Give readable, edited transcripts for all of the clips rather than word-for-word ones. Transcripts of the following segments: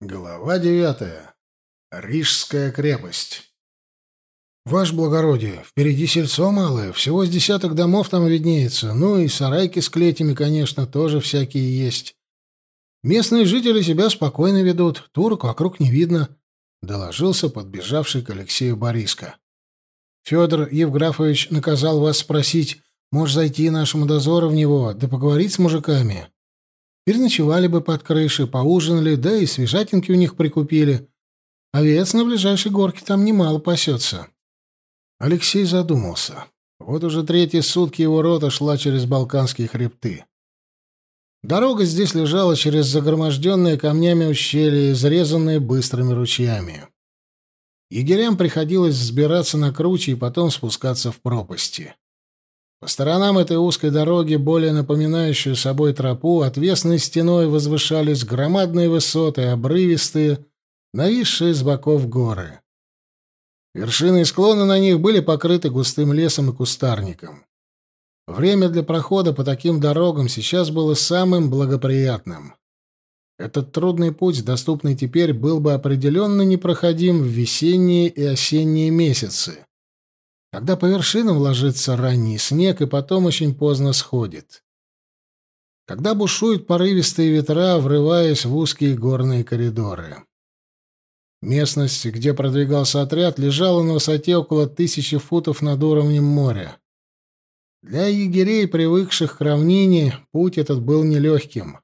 Глава 9. Рижская крепость. «Ваше благородие, впереди сельцо малое, всего с десяток домов там виднеется, ну и сарайки с клетями, конечно, тоже всякие есть. Местные жители себя спокойно ведут, турок вокруг не видно», — доложился подбежавший к Алексею Бориска. «Федор Евграфович наказал вас спросить, может зайти нашему дозору в него, да поговорить с мужиками. Переночевали бы под крышей, поужинали, да и свежатинки у них прикупили. Овец на ближайшей горке там немало пасется». Алексей задумался. Вот уже третьи сутки его рота шла через Балканские хребты. Дорога здесь лежала через загроможденные камнями ущелья, изрезанные быстрыми ручьями. Егерям приходилось взбираться на кручи и потом спускаться в пропасти. По сторонам этой узкой дороги, более напоминающую собой тропу, отвесной стеной возвышались громадные высоты, обрывистые, нависшие с боков горы. Вершины и склоны на них были покрыты густым лесом и кустарником. Время для прохода по таким дорогам сейчас было самым благоприятным. Этот трудный путь, доступный теперь, был бы определенно непроходим в весенние и осенние месяцы, когда по вершинам ложится ранний снег и потом очень поздно сходит. Когда бушуют порывистые ветра, врываясь в узкие горные коридоры. Местность, где продвигался отряд, лежала на высоте около 1000 футов над уровнем моря. Для егерей, привыкших к равнине, путь этот был нелегким.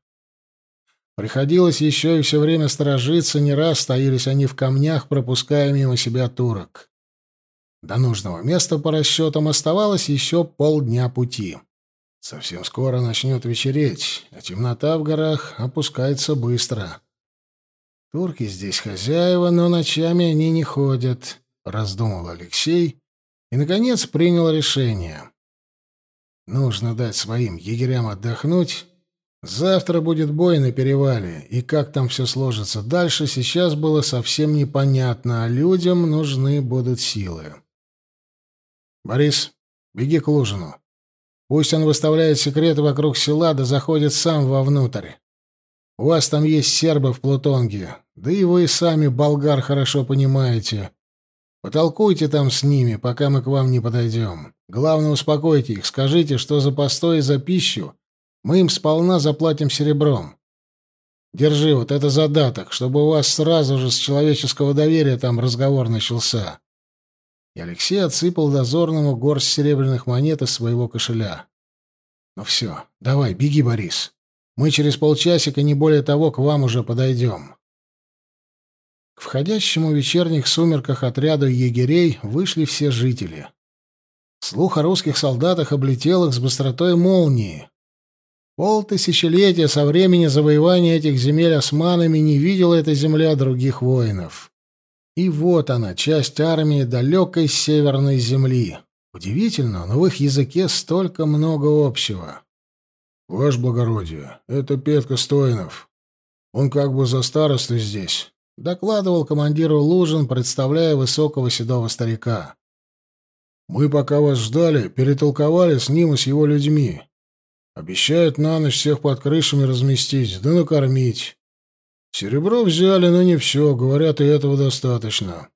Приходилось еще и все время сторожиться, не раз стоялись они в камнях, пропуская мимо себя турок. До нужного места, по расчетам, оставалось еще полдня пути. Совсем скоро начнет вечереть, а темнота в горах опускается быстро. «Турки здесь хозяева, но ночами они не ходят», — раздумал Алексей и, наконец, принял решение. «Нужно дать своим егерям отдохнуть. Завтра будет бой на перевале, и как там все сложится дальше, сейчас было совсем непонятно, а людям нужны будут силы. Борис, беги к Лужину. Пусть он выставляет секреты вокруг села, да заходит сам вовнутрь. У вас там есть сербы в Плутонге, да и вы сами болгар хорошо понимаете. Потолкуйте там с ними, пока мы к вам не подойдем. Главное, успокойте их, скажите, что за постой и за пищу мы им сполна заплатим серебром. Держи, вот это задаток, чтобы у вас сразу же с человеческого доверия там разговор начался». И Алексей отсыпал дозорному горсть серебряных монет из своего кошеля. «Ну все, давай, беги, Борис. Мы через полчасика, не более того, к вам уже подойдем». К входящему в вечерних сумерках отряду егерей вышли все жители. Слух о русских солдатах облетел их с быстротой молнии. Полтысячелетия со времени завоевания этих земель османами не видела эта земля других воинов. И вот она, часть армии далекой северной земли. Удивительно, но в их языке столько много общего. «Ваше благородие, это Петка Стоянов. Он как бы за старосту здесь», — докладывал командиру Лужин, представляя высокого седого старика. «Мы, пока вас ждали, перетолковали с ним и с его людьми. Обещают на ночь всех под крышами разместить, да накормить. Серебро взяли, но не все, говорят, и этого достаточно».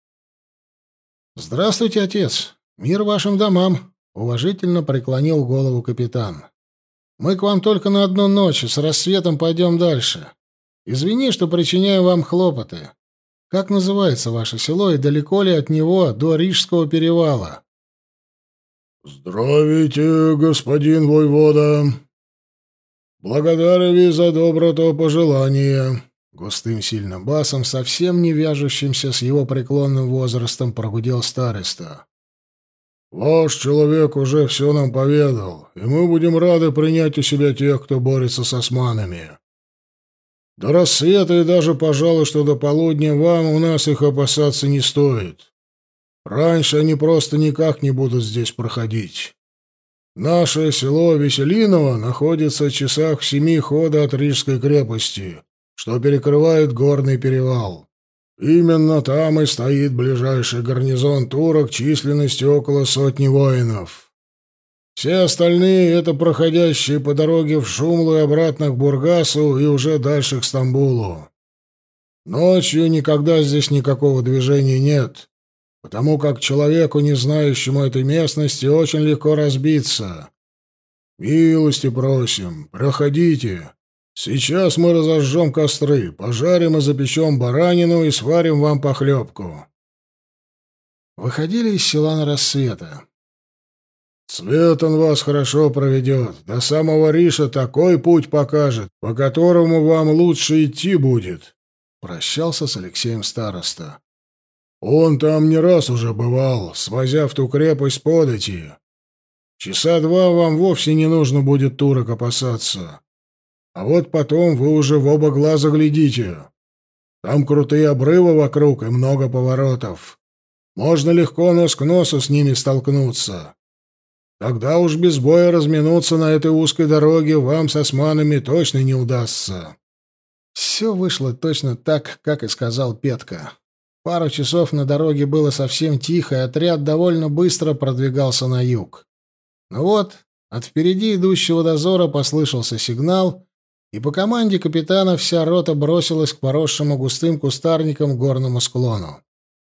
«Здравствуйте, отец. Мир вашим домам», — уважительно преклонил голову капитан. «Мы к вам только на одну ночь, с рассветом пойдем дальше. Извини, что причиняем вам хлопоты. Как называется ваше село и далеко ли от него до Рижского перевала?» «Здравейте, господин воевода! Благодарю за доброто пожелание!» Густым сильным басом, совсем не вяжущимся с его преклонным возрастом, прогудел староста. «Ваш человек уже все нам поведал, и мы будем рады принять у себя тех, кто борется с османами. До рассвета и даже, пожалуй, что до полудня вам у нас их опасаться не стоит. Раньше они просто никак не будут здесь проходить. Наше село Веселиново находится в часах в 7 хода от Рижской крепости, что перекрывает горный перевал. Именно там и стоит ближайший гарнизон турок численностью около 100 воинов. Все остальные — это проходящие по дороге в Шумлу и обратно к Бургасу и уже дальше к Стамбулу. Ночью никогда здесь никакого движения нет, потому как человеку, не знающему этой местности, очень легко разбиться. Милости просим, проходите. Сейчас мы разожжем костры, пожарим и запечем баранину и сварим вам похлебку». Выходили из села на рассвете. Цветан вас хорошо проведет, до самого Риша такой путь покажет, по которому вам лучше идти будет», — прощался с Алексеем староста. «Он там не раз уже бывал, свозя в ту крепость подати. Часа два вам вовсе не нужно будет турок опасаться. А вот потом вы уже в оба глаза глядите. Там крутые обрывы вокруг и много поворотов. Можно легко нос к носу с ними столкнуться. Тогда уж без боя разминуться на этой узкой дороге вам с османами точно не удастся». Все вышло точно так, как и сказал Петка. Пару часов на дороге было совсем тихо, и отряд довольно быстро продвигался на юг. Но вот от впереди идущего дозора послышался сигнал, и по команде капитана вся рота бросилась к поросшему густым кустарником горному склону.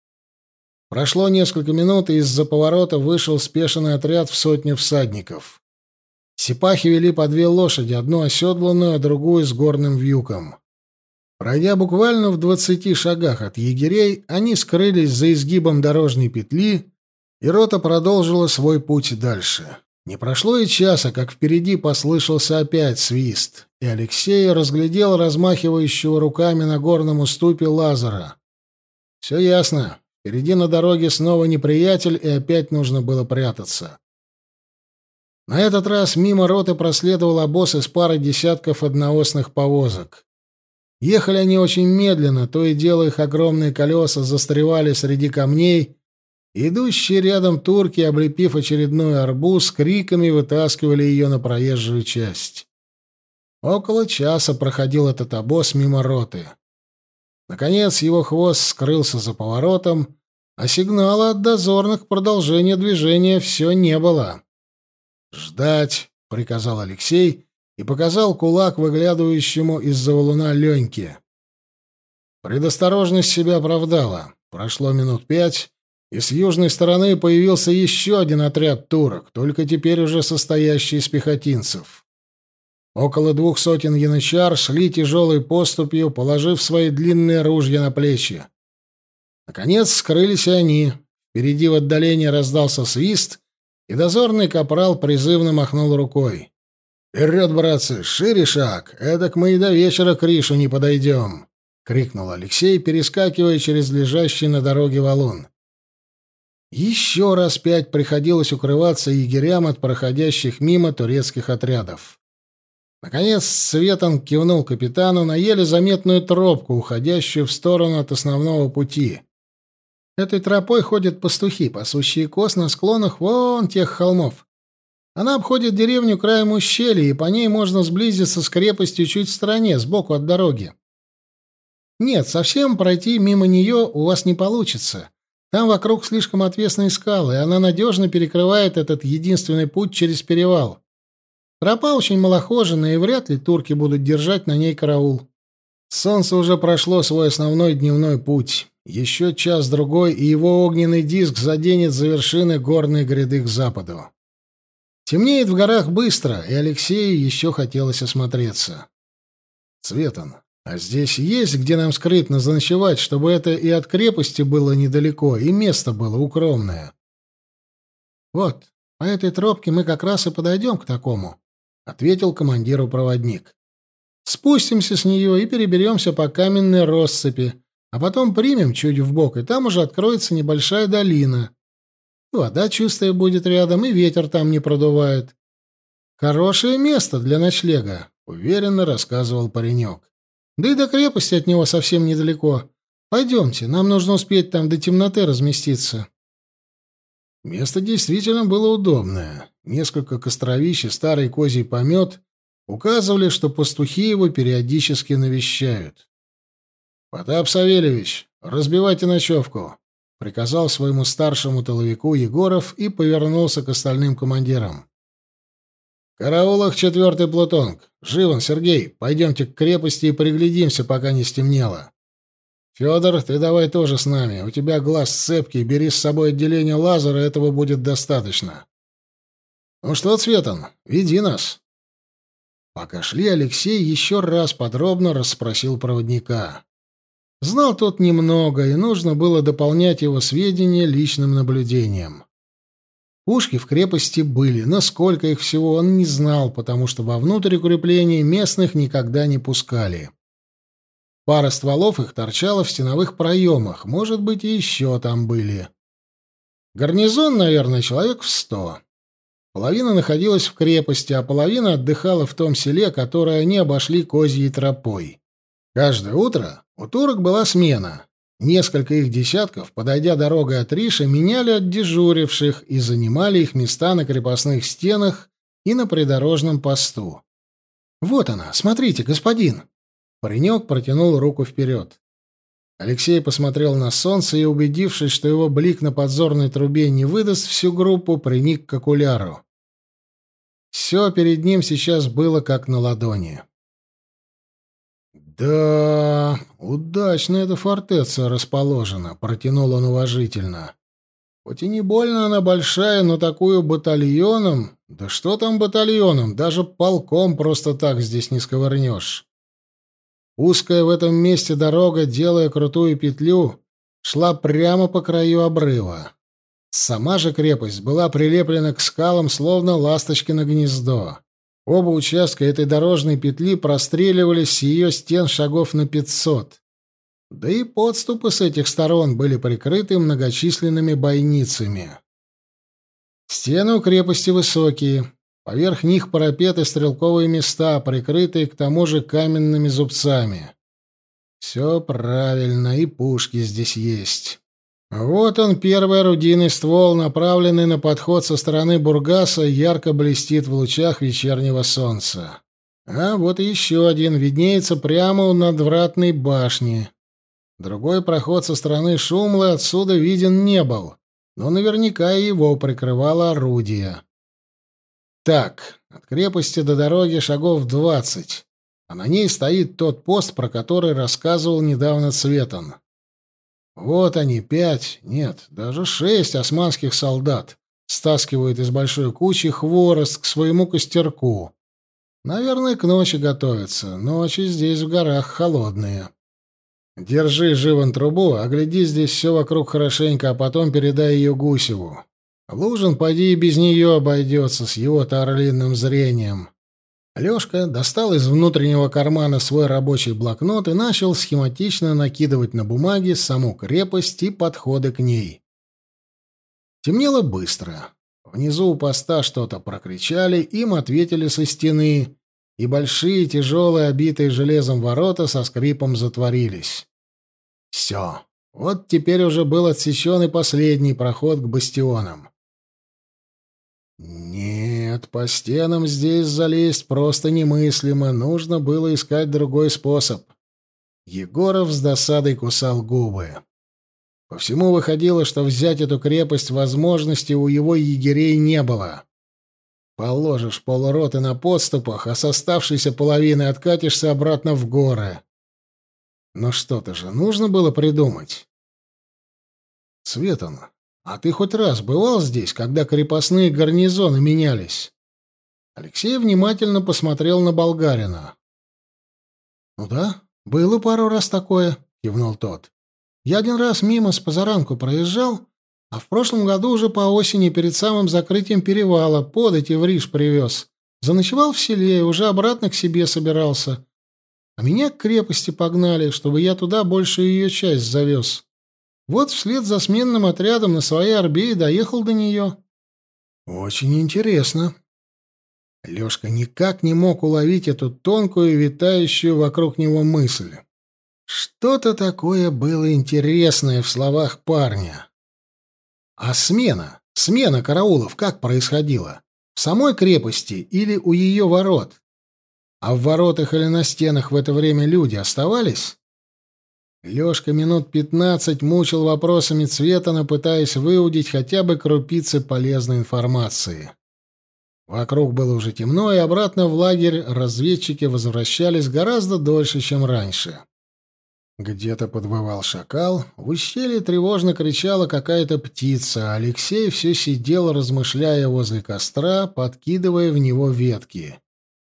Прошло несколько минут, и из-за поворота вышел спешенный отряд в 100 всадников. Сипахи вели по 2 лошади, одну оседланную, а другую с горным вьюком. Пройдя буквально в 20 шагах от егерей, они скрылись за изгибом дорожной петли, и рота продолжила свой путь дальше. Не прошло и часа, как впереди послышался опять свист, и Алексей разглядел размахивающего руками на горном уступе Лазара. Все ясно. Впереди на дороге снова неприятель, и опять нужно было прятаться. На этот раз мимо роты проследовал обоз из пары десятков одноосных повозок. Ехали они очень медленно, то и дело их огромные колеса застревали среди камней, и идущие рядом турки, облепив очередной арбуз, криками вытаскивали ее на проезжую часть. Около часа проходил этот обоз мимо роты. Наконец его хвост скрылся за поворотом, а сигнала от дозорных продолжения движения все не было. «Ждать», — приказал Алексей и показал кулак выглядывающему из-за валуна Леньке. Предосторожность себя оправдала. Прошло минут 5, и с южной стороны появился еще один отряд турок, только теперь уже состоящий из пехотинцев. Около 200 янычар шли тяжелой поступью, положив свои длинные ружья на плечи. Наконец скрылись и они. Впереди в отдалении раздался свист, и дозорный капрал призывно махнул рукой. «Вперед, братцы, шире шаг, эдак мы и до вечера к Ришу не подойдем!» — крикнул Алексей, перескакивая через лежащий на дороге валун. Еще раз 5 приходилось укрываться егерям от проходящих мимо турецких отрядов. Наконец Светан кивнул капитану на еле заметную тропку, уходящую в сторону от основного пути. Этой тропой ходят пастухи, пасущие коз на склонах вон тех холмов. Она обходит деревню краем ущелья, и по ней можно сблизиться с крепостью чуть в стороне, сбоку от дороги. Нет, совсем пройти мимо нее у вас не получится. Там вокруг слишком отвесные скалы, и она надежно перекрывает этот единственный путь через перевал. Тропа очень малохоженная, и вряд ли турки будут держать на ней караул. Солнце уже прошло свой основной дневной путь. Еще час-другой, и его огненный диск заденет за вершины горной гряды к западу. Темнеет в горах быстро, и Алексею еще хотелось осмотреться. «Цветан, а здесь есть где нам скрытно заночевать, чтобы это и от крепости было недалеко, и место было укромное?» «Вот, по этой тропке мы как раз и подойдем к такому», — ответил командиру проводник. «Спустимся с нее и переберемся по каменной россыпи, а потом примем чуть вбок, и там уже откроется небольшая долина. Вода чистая будет рядом, и ветер там не продувает. Хорошее место для ночлега», — уверенно рассказывал паренек. «Да и до крепости от него совсем недалеко. Пойдемте, нам нужно успеть там до темноты разместиться». Место действительно было удобное. Несколько костровищ и старый козий помет указывали, что пастухи его периодически навещают. «Потап Савельевич, разбивайте ночевку», — приказал своему старшему тыловику Егоров и повернулся к остальным командирам. «В караулах 4-й плутонг. Живан, Сергей, пойдемте к крепости и приглядимся, пока не стемнело. Федор, ты давай тоже с нами. У тебя глаз цепкий, бери с собой отделение лазера, этого будет достаточно. Ну что, Цветан, веди нас. Пока шли, Алексей еще раз подробно расспросил проводника. Знал тот немного, и нужно было дополнять его сведения личным наблюдением. Пушки в крепости были, но сколько их всего он не знал, потому что вовнутрь укреплений местных никогда не пускали. Пара стволов их торчала в стеновых проемах, может быть, и еще там были. Гарнизон, наверное, человек в 100. Половина находилась в крепости, а половина отдыхала в том селе, которое они обошли козьей тропой. Каждое утро у турок была смена. Несколько их десятков, подойдя дорогой от Риша, меняли отдежуривших и занимали их места на крепостных стенах и на придорожном посту. «Вот она, смотрите, господин!» Паренек протянул руку вперед. Алексей посмотрел на солнце и, убедившись, что его блик на подзорной трубе не выдаст всю группу, приник к окуляру. Все перед ним сейчас было как на ладони. «Да, удачно эта фортеция расположена», — протянул он уважительно. «Хоть и не больно она большая, но такую батальоном... Да что там батальоном, даже полком просто так здесь не сковырнешь». Узкая в этом месте дорога, делая крутую петлю, шла прямо по краю обрыва. Сама же крепость была прилеплена к скалам, словно ласточкино гнездо. Оба участка этой дорожной петли простреливались с ее стен шагов на 500. Да и подступы с этих сторон были прикрыты многочисленными бойницами. Стены у крепости высокие. Поверх них парапеты, стрелковые места, прикрытые к тому же каменными зубцами. Все правильно, и пушки здесь есть. Вот он, первый орудийный ствол, направленный на подход со стороны Бургаса, ярко блестит в лучах вечернего солнца. А вот и еще один виднеется прямо у надвратной башни. Другой проход со стороны Шумлы отсюда виден не был, но наверняка его прикрывало орудие. Так, от крепости до дороги шагов 20, а на ней стоит тот пост, про который рассказывал недавно Цветан. Вот они, 5, нет, даже 6 османских солдат стаскивают из большой кучи хворост к своему костерку. Наверное, к ночи готовятся. Ночи здесь в горах холодные. Держи, Живан, трубу, огляди здесь все вокруг хорошенько, а потом передай ее Гусеву. Лужин, поди, и без нее обойдется с его-то орлиным зрением. Лёшка достал из внутреннего кармана свой рабочий блокнот и начал схематично накидывать на бумаге саму крепость и подходы к ней. Темнело быстро. Внизу у поста что-то прокричали, им ответили со стены, и большие, тяжелые, обитые железом ворота со скрипом затворились. Все. Вот теперь уже был отсечен и последний проход к бастионам. Нет, по стенам здесь залезть просто немыслимо, нужно было искать другой способ. Егоров с досадой кусал губы. По всему выходило, что взять эту крепость возможности у его егерей не было. Положишь полроты на подступах, а с оставшейся половиной откатишься обратно в горы. Но что-то же нужно было придумать. Светан, а ты хоть раз бывал здесь, когда крепостные гарнизоны менялись? Алексей внимательно посмотрел на болгарина. «Ну да, было пару раз такое», — кивнул тот. «Я один раз мимо с позаранку проезжал, а в прошлом году уже по осени перед самым закрытием перевала подати в Риш привез. Заночевал в селе и уже обратно к себе собирался. А меня к крепости погнали, чтобы я туда большую ее часть завез. Вот вслед за сменным отрядом на своей орбе и доехал до нее». «Очень интересно». Лёшка никак не мог уловить эту тонкую, витающую вокруг него мысль. Что-то такое было интересное в словах парня. А смена караулов как происходила? В самой крепости или у ее ворот? А в воротах или на стенах в это время люди оставались? Лёшка минут 15 мучил вопросами Цветана, пытаясь выудить хотя бы крупицы полезной информации. Вокруг было уже темно, и обратно в лагерь разведчики возвращались гораздо дольше, чем раньше. Где-то подвывал шакал, в ущелье тревожно кричала какая-то птица, а Алексей все сидел, размышляя возле костра, подкидывая в него ветки.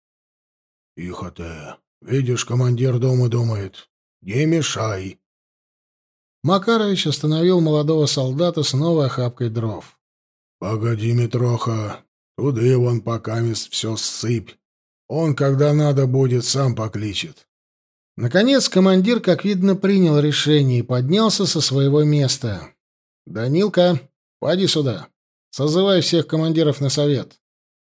«Тихо ты! Видишь, командир дома думает. Не мешай!» Макарович остановил молодого солдата с новой охапкой дров. «Погоди, Митроха, туды вон покамест все ссыпь. Он, когда надо будет, сам покличет». Наконец командир, как видно, принял решение и поднялся со своего места. «Данилка, поди сюда. Созывай всех командиров на совет».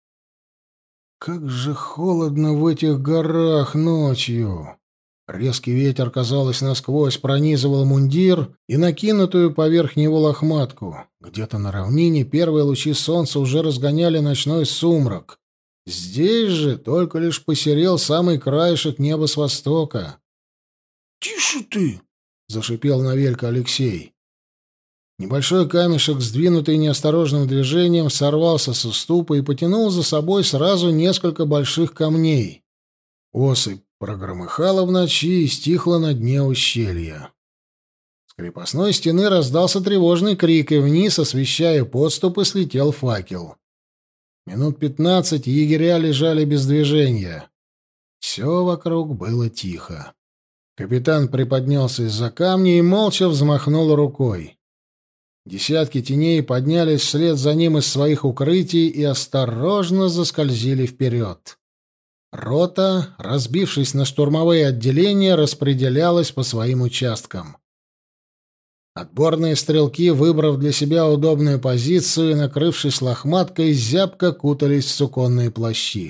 Как же холодно в этих горах ночью! Резкий ветер, казалось, насквозь пронизывал мундир и накинутую поверх него лохматку. Где-то на равнине первые лучи солнца уже разгоняли ночной сумрак. Здесь же только лишь посерел самый краешек неба с востока. «Тише ты!» — зашипел на Велька Алексей. Небольшой камешек, сдвинутый неосторожным движением, сорвался с уступа и потянул за собой сразу несколько больших камней. Осыпь прогромыхала в ночи и стихла на дне ущелья. С крепостной стены раздался тревожный крик, и вниз, освещая подступы, слетел факел. Минут 15 егеря лежали без движения. Все вокруг было тихо. Капитан приподнялся из-за камня и молча взмахнул рукой. Десятки теней поднялись вслед за ним из своих укрытий и осторожно заскользили вперед. Рота, разбившись на штурмовые отделения, распределялась по своим участкам. Отборные стрелки, выбрав для себя удобную позицию и накрывшись лохматкой, зябко кутались в суконные плащи.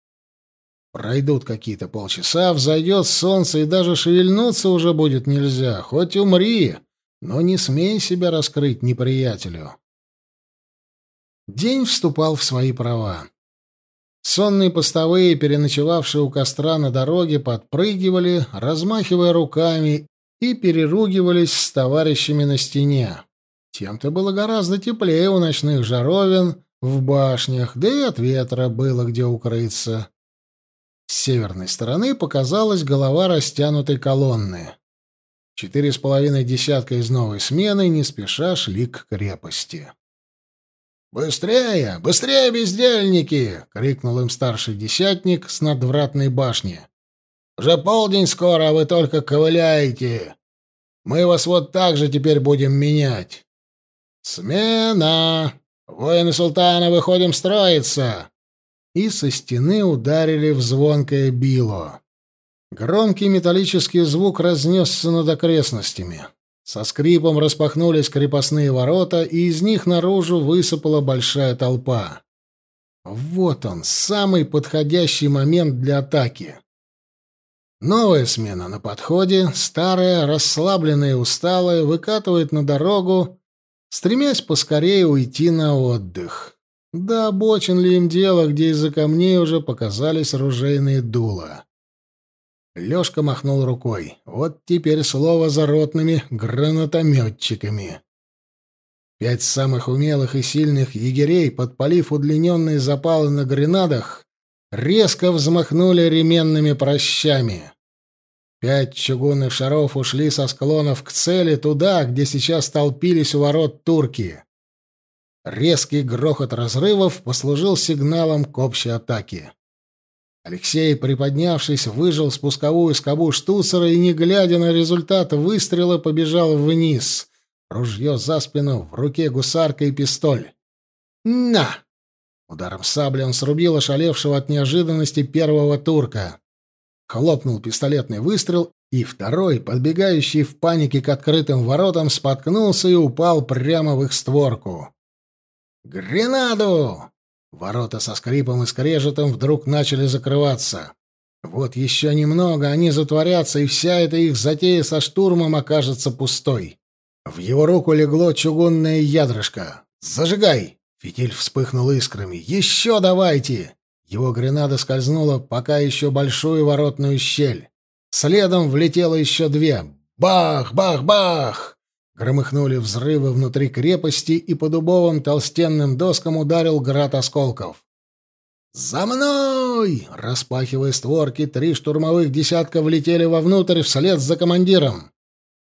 Пройдут какие-то полчаса, взойдет солнце, и даже шевельнуться уже будет нельзя. Хоть умри, но не смей себя раскрыть неприятелю. День вступал в свои права. Сонные постовые, переночевавшие у костра на дороге, подпрыгивали, размахивая руками, и переругивались с товарищами на стене. Тем-то было гораздо теплее у ночных жаровин в башнях, да и от ветра было где укрыться. С северной стороны показалась голова растянутой колонны. 4,5 десятка из новой смены не спеша шли к крепости. «Быстрее! Быстрее, бездельники!» — крикнул им старший десятник с надвратной башни. «Уже полдень скоро, а вы только ковыляете. Мы вас вот так же теперь будем менять. Смена! Воины султана, выходим строиться!» И со стены ударили в звонкое било. Громкий металлический звук разнесся над окрестностями. Со скрипом распахнулись крепостные ворота, и из них наружу высыпала большая толпа. Вот он, самый подходящий момент для атаки. Новая смена на подходе, старая, расслабленная и усталая, выкатывает на дорогу, стремясь поскорее уйти на отдых. Да обочин ли им дело, где из-за камней уже показались ружейные дула? Лёшка махнул рукой. Вот теперь слово за ротными гранатометчиками. 5 самых умелых и сильных егерей, подпалив удлиненные запалы на гренадах, резко взмахнули ременными прощами. 5 чугунных шаров ушли со склонов к цели, туда, где сейчас толпились у ворот турки. Резкий грохот разрывов послужил сигналом к общей атаке. Алексей, приподнявшись, выжал спусковую скобу штуцера и, не глядя на результат выстрела, побежал вниз. Ружье за спину, в руке гусарка и пистоль. «На!» Ударом сабли он срубил ошалевшего от неожиданности первого турка. Хлопнул пистолетный выстрел, и второй, подбегающий в панике к открытым воротам, споткнулся и упал прямо в их створку. «Гренаду!» Ворота со скрипом и скрежетом вдруг начали закрываться. Вот еще немного, они затворятся, и вся эта их затея со штурмом окажется пустой. В его руку легло чугунное ядрышко. «Зажигай!» Фитиль вспыхнул искрами. «Еще давайте!» Его гренада скользнула пока еще большую воротную щель. Следом влетело еще 2. Бах! Бах! Бах! Громыхнули взрывы внутри крепости, и по дубовым толстенным доскам ударил град осколков. «За мной!» Распахивая створки, 3 штурмовых десятка влетели вовнутрь вслед за командиром.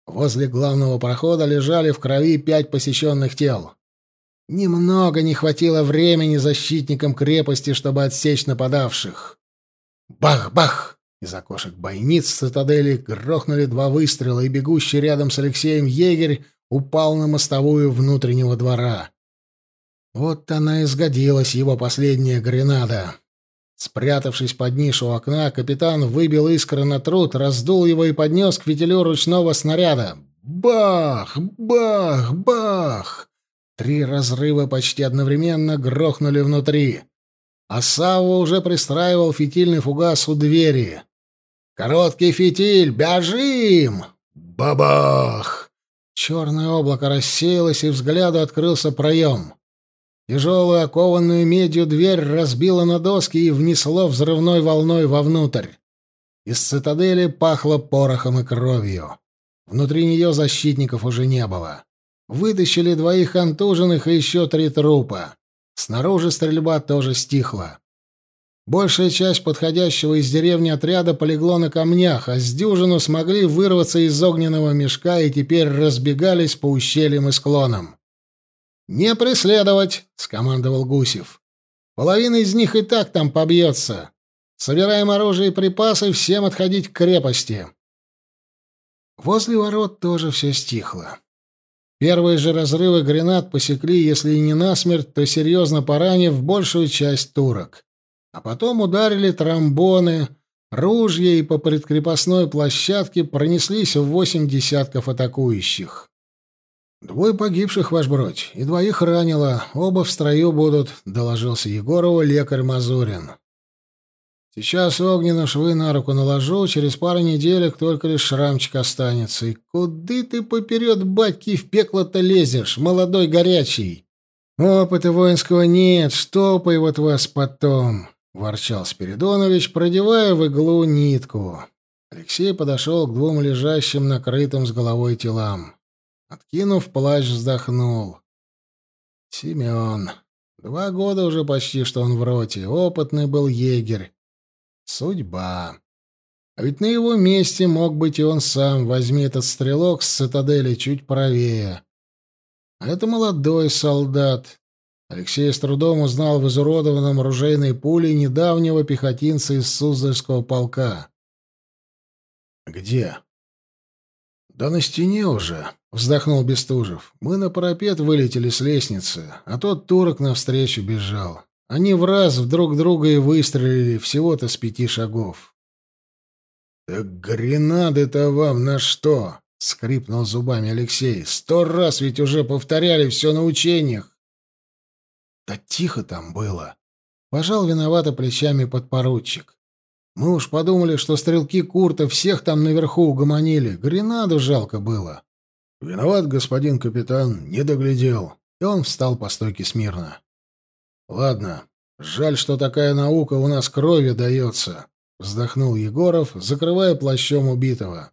Возле главного прохода лежали в крови 5 посеченных тел. Немного не хватило времени защитникам крепости, чтобы отсечь нападавших. Бах-бах! Из окошек бойниц цитадели грохнули 2 выстрела, и бегущий рядом с Алексеем егерь упал на мостовую внутреннего двора. Вот она и сгодилась, его последняя гренада. Спрятавшись под нишу окна, капитан выбил искры на труд, раздул его и поднес к фитилю ручного снаряда. Бах! Бах! Бах! 3 разрыва почти одновременно грохнули внутри. А Савва уже пристраивал фитильный фугас у двери. «Короткий фитиль! Бежим!» Бабах! Черное облако рассеялось, и взгляду открылся проем. Тяжелую, окованную медью дверь разбило на доски и внесло взрывной волной вовнутрь. Из цитадели пахло порохом и кровью. Внутри нее защитников уже не было. Вытащили 2 контуженных и еще 3 трупа. Снаружи стрельба тоже стихла. Большая часть подходящего из деревни отряда полегло на камнях, а с дюжину смогли вырваться из огненного мешка и теперь разбегались по ущельям и склонам. «Не преследовать!» — скомандовал Гусев. «Половина из них и так там побьется. Собираем оружие и припасы, всем отходить к крепости». Возле ворот тоже все стихло. Первые же разрывы гранат посекли, если и не насмерть, то серьезно поранив большую часть турок. А потом ударили тромбоны, ружья, и по предкрепостной площадке пронеслись в 8 десятков атакующих. 2 погибших, ваш бродь, и 2 ранило, оба в строю будут, — доложился Егорову лекарь Мазурин. Сейчас огненно швы на руку наложу, через пару неделек только лишь шрамчик останется. И куды ты поперед батьки в пекло-то лезешь, молодой горячий? Опыта воинского нет, штопай вот вас потом, — ворчал Спиридонович, продевая в иглу нитку. Алексей подошел к 2 лежащим, накрытым с головой телам. Откинув плащ, вздохнул. Семен. 2 года уже почти, что он в роте. Опытный был егерь. Судьба. А ведь на его месте мог быть и он сам. Возьми этот стрелок с цитадели чуть правее. А это молодой солдат. Алексей с трудом узнал в изуродованном ружейной пулей недавнего пехотинца из Суздальского полка. «Где?» «Да на стене уже», — вздохнул Бестужев. «Мы на парапет вылетели с лестницы, а тот турок навстречу бежал. Они враз в друг друга и выстрелили всего-то с 5 шагов». «Так гренады-то вам на что?» — скрипнул зубами Алексей. 100 раз ведь уже повторяли все на учениях. «Да тихо там было», — пожал виновато плечами подпоручик. «Мы уж подумали, что стрелки Курта всех там наверху угомонили. Гренаду жалко было». «Виноват, господин капитан, не доглядел». И он встал по стойке смирно. «Ладно, жаль, что такая наука у нас кровью дается», — вздохнул Егоров, закрывая плащом убитого.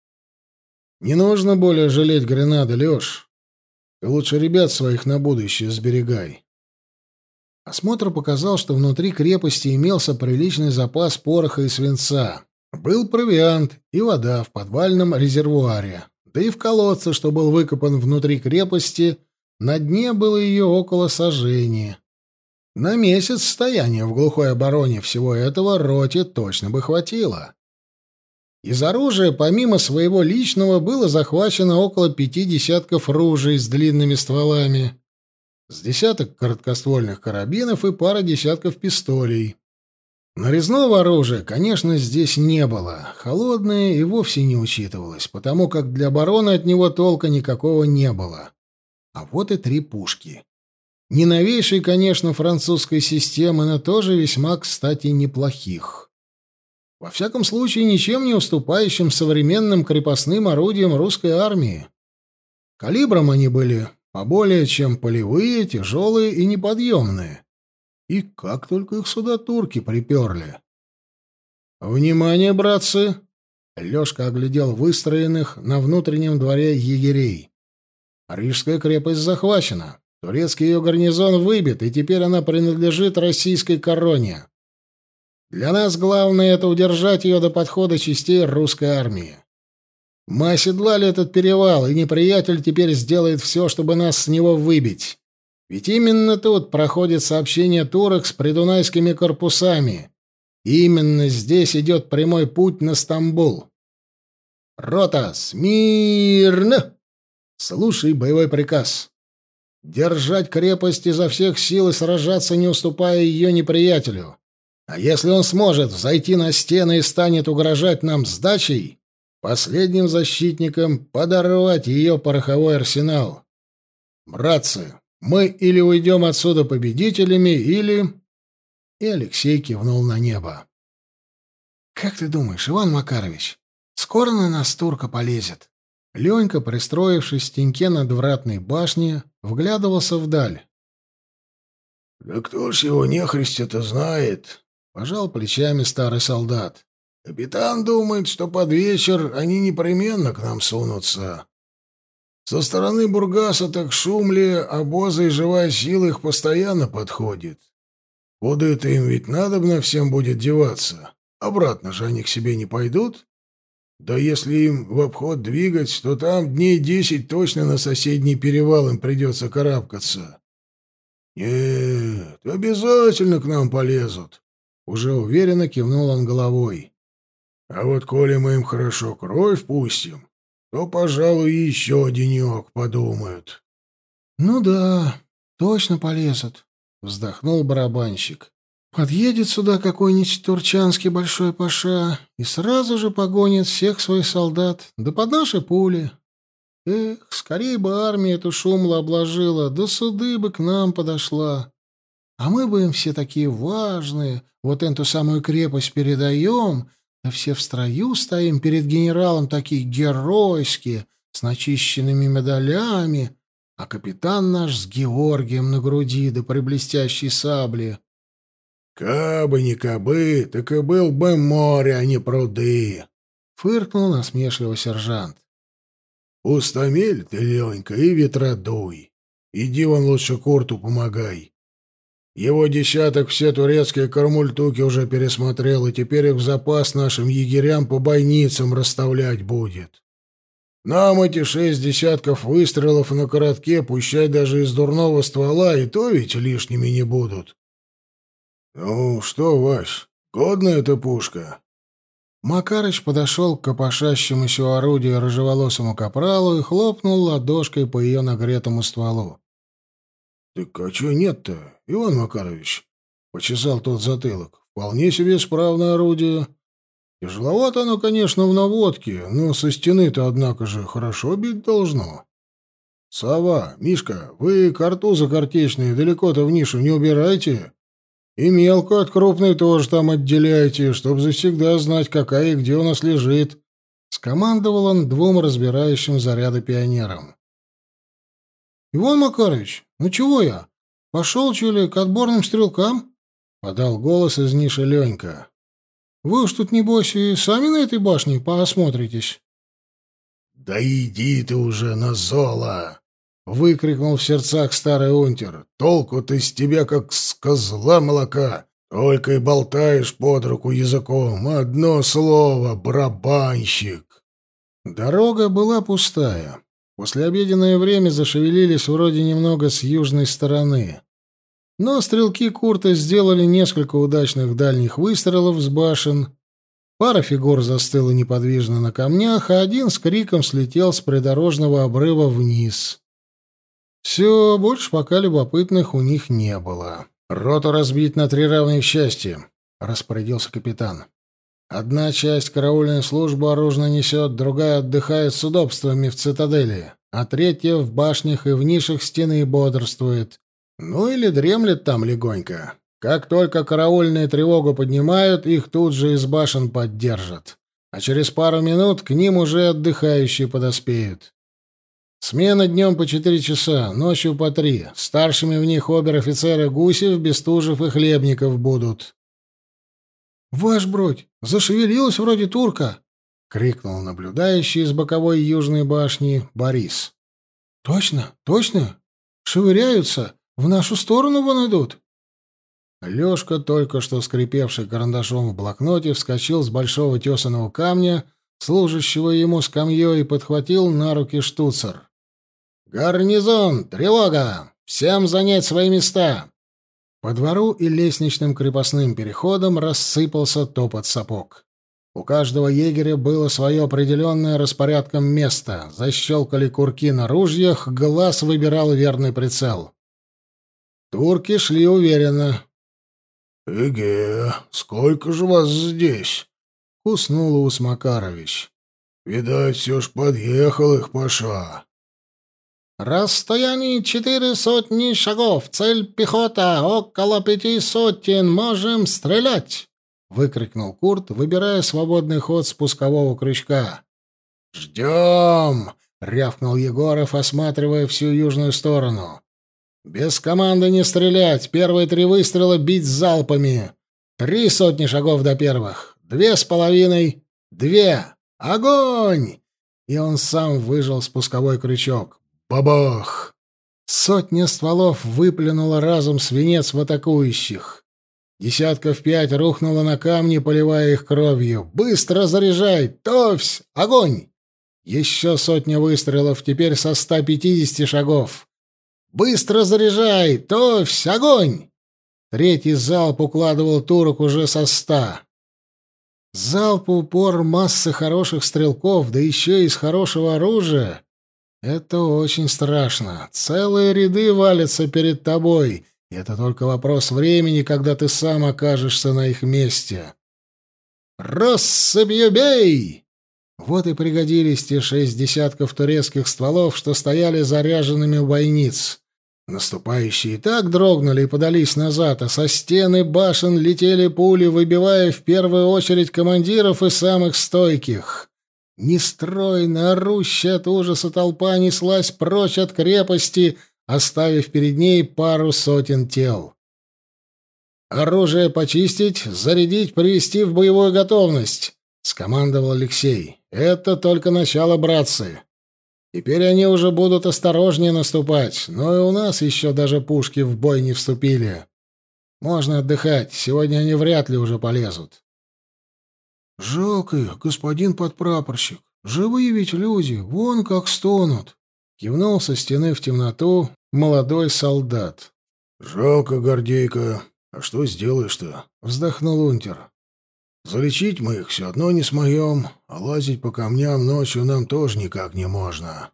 «Не нужно более жалеть гренады, Лёш. Ты лучше ребят своих на будущее сберегай». Осмотр показал, что внутри крепости имелся приличный запас пороха и свинца. Был провиант и вода в подвальном резервуаре, да и в колодце, что был выкопан внутри крепости, на дне было ее около сажени. На месяц стояния в глухой обороне всего этого роте точно бы хватило. Из оружия, помимо своего личного, было захвачено около 5 десятков ружей с длинными стволами, с десяток короткоствольных карабинов и пара десятков пистолей. Нарезного оружия, конечно, здесь не было. Холодное и вовсе не учитывалось, потому как для обороны от него толка никакого не было. А вот и 3 пушки. Не новейшей, конечно, французской системы, но тоже весьма, кстати, неплохих. Во всяком случае, ничем не уступающим современным крепостным орудиям русской армии. Калибром они были поболее, чем полевые, тяжелые и неподъемные. И как только их сюда турки приперли. «Внимание, братцы!» Лёшка оглядел выстроенных на внутреннем дворе егерей. «Рижская крепость захвачена. Турецкий ее гарнизон выбит, и теперь она принадлежит российской короне. Для нас главное — это удержать ее до подхода частей русской армии. Мы оседлали этот перевал, и неприятель теперь сделает все, чтобы нас с него выбить. Ведь именно тут проходит сообщение турок с придунайскими корпусами. И именно здесь идет прямой путь на Стамбул. Рота, смирно! Слушай боевой приказ. Держать крепость изо всех сил и сражаться, не уступая ее неприятелю. А если он сможет взойти на стены и станет угрожать нам сдачей, последним защитникам подорвать ее пороховой арсенал. Братцы, мы или уйдем отсюда победителями, или... И Алексей кивнул на небо. «Как ты думаешь, Иван Макарович, скоро на нас турка полезет?» Ленька, пристроившись в теньке надвратной башни, вглядывался вдаль. «Да кто ж его нехристи-то знает?» — пожал плечами старый солдат. «Капитан думает, что под вечер они непременно к нам сунутся. Со стороны Бургаса так шум ли, обозы и живая сила их постоянно подходит. Куда-то им ведь надобно всем будет деваться. Обратно же они к себе не пойдут. Да если им в обход двигать, то там дней 10 точно на соседний перевал им придется карабкаться. Нет, обязательно к нам полезут». Уже уверенно кивнул он головой. «А вот коли мы им хорошо кровь пустим, то, пожалуй, еще денек подумают». «Ну да, точно полезут», — вздохнул барабанщик. «Подъедет сюда какой-нибудь турчанский большой паша и сразу же погонит всех своих солдат, да под наши пули. Эх, скорее бы армия эту шумло обложила, да суды бы к нам подошла. А мы бы им все такие важные, вот эту самую крепость передаем, да все в строю стоим перед генералом такие геройские, с начищенными медалями, а капитан наш с Георгием на груди да при блестящей сабле». «Кабы не кабы, так и был бы море, а не пруды», — фыркнул насмешливо сержант. «Пустомель ты, Ленька, и ветродуй. Иди вон лучше Курту помогай. Его десяток все турецкие кармультуки уже пересмотрел, и теперь их в запас нашим егерям по бойницам расставлять будет. Нам эти 6 десятков выстрелов на коротке, пущай даже из дурного ствола, и то ведь лишними не будут». «Ну что, Вась, годная эта пушка?» Макарыч подошел к копошащемуся у орудия рыжеволосому капралу и хлопнул ладошкой по ее нагретому стволу. «Так а чё нет-то, Иван Макарович?» — почесал тот затылок. «Вполне себе справное орудие. Тяжеловато оно, конечно, в наводке, но со стены-то, однако же, хорошо бить должно. Сова, Мишка, вы картузы картечные далеко-то в нишу не убирайте. И мелко от крупной тоже там отделяйте, чтоб завсегда знать, какая и где у нас лежит», — скомандовал он 2 разбирающим заряды пионерам. «Иван Макарович, ну чего я? Пошел, чули, к отборным стрелкам?» — подал голос из ниши Ленька. «Вы уж тут, небось, и сами на этой башне поосмотритесь». «Да иди ты уже на золо!» — выкрикнул в сердцах старый унтер. «Толку-то из тебя, как с козла молока. Только и болтаешь под руку языком. Одно слово — барабанщик». Дорога была пустая. Послеобеденное время зашевелились вроде немного с южной стороны. Но стрелки Курта сделали несколько удачных дальних выстрелов с башен. Пара фигур застыла неподвижно на камнях, а один с криком слетел с придорожного обрыва вниз. Все, больше пока любопытных у них не было. «Роту разбить на 3 равных части», — распорядился капитан. «Одна часть караульную службу оружно несет, другая отдыхает с удобствами в цитадели, а третья в башнях и в нишах стены бодрствует. Ну или дремлет там легонько. Как только караульные тревогу поднимают, их тут же из башен поддержат. А через пару минут к ним уже отдыхающие подоспеют. Смена днем по 4 часа, ночью по 3. Старшими в них обер-офицеры Гусев, Бестужев и Хлебников будут». «Ваш бродь, зашевелилась вроде турка!» — крикнул наблюдающий из боковой южной башни Борис. «Точно, точно! Швыряются! В нашу сторону вон идут!» Лёшка, только что скрипевший карандашом в блокноте, вскочил с большого тесаного камня, служащего ему скамьей, и подхватил на руки штуцер. «Гарнизон! Тревога! Всем занять свои места!» По двору и лестничным крепостным переходам рассыпался топот сапог. У каждого егеря было свое определенное распорядком место. Защелкали курки на ружьях, глаз выбирал верный прицел. Турки шли уверенно. «Эге, сколько же вас здесь?» — куснул ус Макарович. «Видать, все ж подъехал их паша». «Расстояние 400 шагов. Цель пехота. Около 5 сотен. Можем стрелять!» — выкрикнул Курт, выбирая свободный ход спускового крючка. «Ждем!» — рявкнул Егоров, осматривая всю южную сторону. «Без команды не стрелять. Первые 3 выстрела бить залпами. 300 шагов до первых. 2,5. 2. Огонь!» И он сам выжал спусковой крючок. Бабах! 100 стволов выплюнула разом свинец в атакующих. 5 рухнуло на камни, поливая их кровью. «Быстро заряжай! Товсь! Огонь!» Еще 100 выстрелов, теперь со 150 шагов. «Быстро заряжай! Товсь! Огонь!» 3-й залп укладывал турок уже со 100. Залп в упор массы хороших стрелков, да еще из хорошего оружия. Это очень страшно. Целые ряды валятся перед тобой. И это только вопрос времени, когда ты сам окажешься на их месте. «Россыпью бей!» Вот и пригодились те 6 десятков турецких стволов, что стояли заряженными у бойниц. Наступающие так дрогнули и подались назад, а со стены башен летели пули, выбивая в первую очередь командиров и самых стойких. Нестройно орущая от ужаса толпа неслась прочь от крепости, оставив перед ней пару сотен тел. «Оружие почистить, зарядить, привести в боевую готовность», — скомандовал Алексей. «Это только начало, братцы. Теперь они уже будут осторожнее наступать, но и у нас еще даже пушки в бой не вступили. Можно отдыхать, сегодня они вряд ли уже полезут». «Жалко их, господин подпрапорщик. Живые ведь люди, вон как стонут!» — кивнул со стены в темноту молодой солдат. «Жалко, Гордейка. А что сделаешь-то?» — вздохнул унтер. «Залечить мы их все одно не смоем, а лазить по камням ночью нам тоже никак не можно.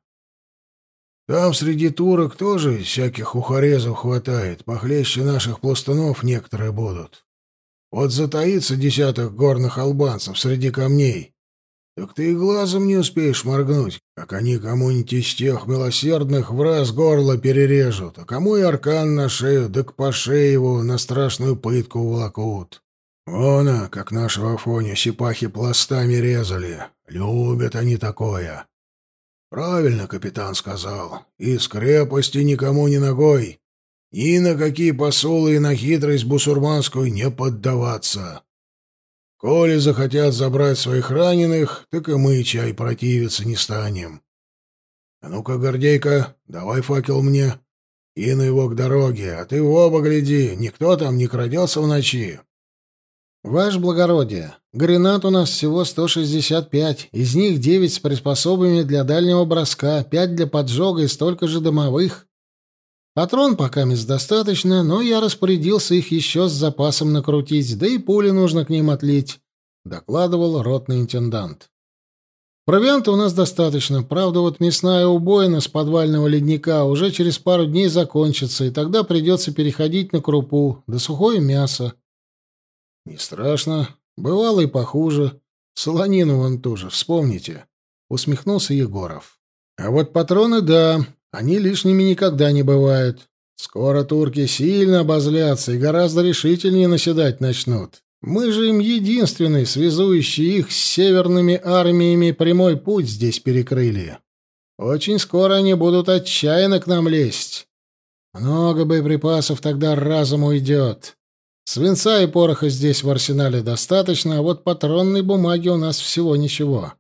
Там среди турок тоже всяких ухарезов хватает, похлеще наших пластунов некоторые будут. Вот затаится 10 горных албанцев среди камней, так ты и глазом не успеешь моргнуть, как они кому-нибудь из тех милосердных в раз горло перережут, а кому и аркан на шею, да к по шее его на страшную пытку уволокут. Вон, как нашего Афоню сипахи пластами резали. Любят они такое. Правильно капитан сказал. Из крепости никому ни ногой. Ни на какие посулы и на хитрость бусурманскую не поддаваться. Коли захотят забрать своих раненых, так и мы, чай, противиться не станем. А ну-ка, Гордейка, давай факел мне. Кину его к дороге, а ты в оба гляди, никто там не крадется в ночи. «Ваше благородие, гранат у нас всего 165, из них 9 с приспособами для дальнего броска, 5 для поджога и столько же дымовых. Патрон пока мест достаточно, но я распорядился их еще с запасом накрутить, да и пули нужно к ним отлить», — докладывал ротный интендант. «Провианта у нас достаточно, правда, вот мясная убоина с подвального ледника уже через пару дней закончится, и тогда придется переходить на крупу, да сухое мясо». «Не страшно. Бывало и похуже. Солонину вон тоже, вспомните», — усмехнулся Егоров. «А вот патроны, да, они лишними никогда не бывают. Скоро турки сильно обозлятся и гораздо решительнее наседать начнут. Мы же им единственный, связующий их с северными армиями, прямой путь здесь перекрыли. Очень скоро они будут отчаянно к нам лезть. Много боеприпасов тогда разом уйдет. Свинца и пороха здесь в арсенале достаточно, а вот патронной бумаги у нас всего ничего.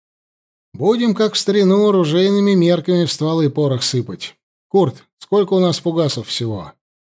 Будем, как в старину, оружейными мерками в стволы порох сыпать. Курт, сколько у нас фугасов всего?»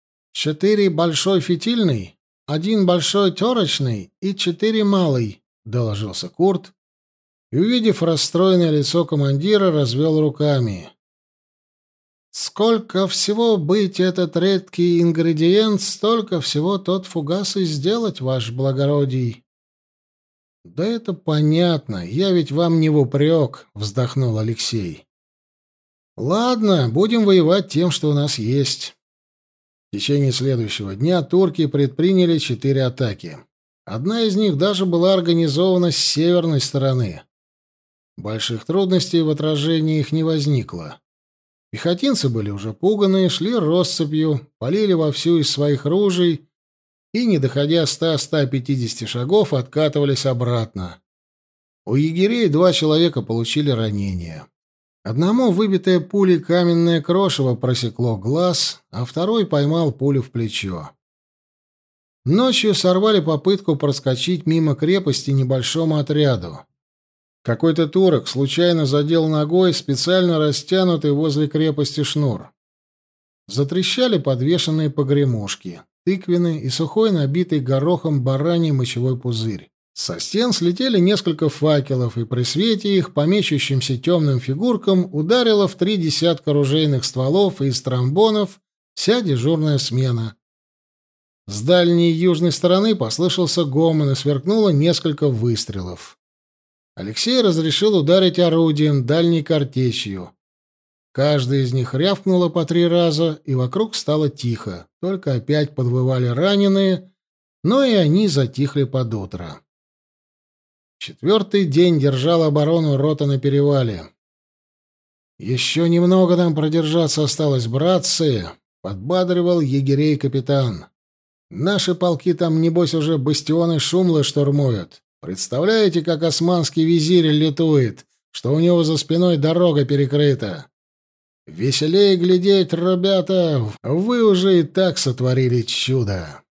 4 большой фитильный, 1 большой терочный и 4 малый, — доложился Курт. и, увидев расстроенное лицо командира, развел руками. «Сколько всего быть этот редкий ингредиент, столько всего тот фугас и сделать, ваш благородий». «Да это понятно, я ведь вам не в упрек», — вздохнул Алексей. «Ладно, будем воевать тем, что у нас есть». В течение следующего дня турки предприняли 4 атаки. Одна из них даже была организована с северной стороны. Больших трудностей в отражении их не возникло. Пехотинцы были уже пуганые, шли россыпью, полили вовсю из своих ружей и, не доходя 100-150 шагов, откатывались обратно. У егерей 2 человека получили ранения. Одному выбитое пулей каменное крошево просекло глаз, а второй поймал пулю в плечо. Ночью сорвали попытку проскочить мимо крепости небольшому отряду. Какой-то турок случайно задел ногой специально растянутый возле крепости шнур. Затрещали подвешенные погремушки, тыквенный и сухой набитый горохом бараний мочевой пузырь. Со стен слетели несколько факелов, и при свете их по мечущимся темным фигуркам ударило в 3 десятка ружейных стволов и из тромбонов вся дежурная смена. С дальней южной стороны послышался гомон, и сверкнуло несколько выстрелов. Алексей разрешил ударить орудием, дальней картечью. Каждая из них рявкнула по 3 раза, и вокруг стало тихо. Только опять подвывали раненые, но и они затихли под утро. 4-й день держал оборону рота на перевале. «Еще немного нам продержаться осталось, братцы», — подбадривал егерей капитан. «Наши полки там, небось, уже бастионы Шумлы штурмуют. Представляете, как османский визирь летует, что у него за спиной дорога перекрыта? Веселее глядеть, ребята, вы уже и так сотворили чудо».